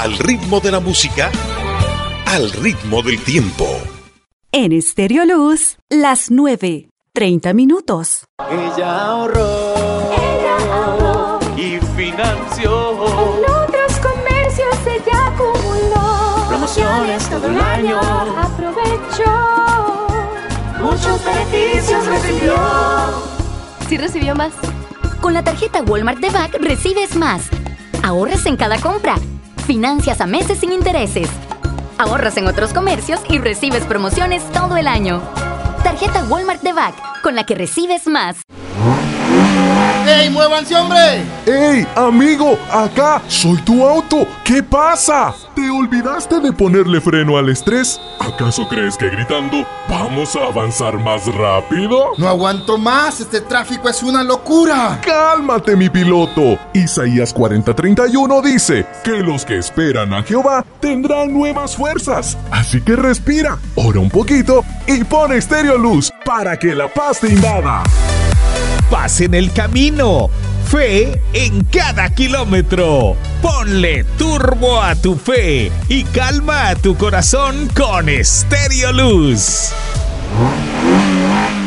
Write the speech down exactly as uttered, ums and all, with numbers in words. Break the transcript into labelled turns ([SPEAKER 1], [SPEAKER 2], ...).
[SPEAKER 1] Al ritmo de la música, al ritmo del tiempo.
[SPEAKER 2] En Estéreo Luz, las nueve, treinta minutos.
[SPEAKER 3] Ella ahorró,
[SPEAKER 4] Ella ahorró
[SPEAKER 3] y financió.
[SPEAKER 4] En otros comercios ella acumuló
[SPEAKER 3] Promociones todo el año.
[SPEAKER 4] Aprovechó. Muchos beneficios recibió.
[SPEAKER 5] Sí recibió más.
[SPEAKER 6] Con la tarjeta Walmart de B A C recibes más. Ahorras en cada compra. Financias a meses sin intereses. Ahorras en otros comercios y recibes promociones todo el año. Tarjeta Walmart de B A C, con la que recibes más.
[SPEAKER 7] ¡Ey, muévanse, hombre!
[SPEAKER 8] ¡Ey, amigo! ¡Acá! ¡Soy tu auto! ¿Qué pasa? ¿Te olvidaste de ponerle freno al estrés? ¿Acaso crees que gritando vamos a avanzar más rápido?
[SPEAKER 7] No aguanto más, este tráfico es una locura.
[SPEAKER 8] ¡Cálmate, mi piloto! Isaías cuarenta treinta y uno dice que los que esperan a Jehová tendrán nuevas fuerzas. Así que respira, ora un poquito y pon Estéreo Luz para que la paz te invada.
[SPEAKER 9] Paz en el camino, fe en cada kilómetro. Ponle turbo a tu fe y calma a tu corazón con Estéreo Luz.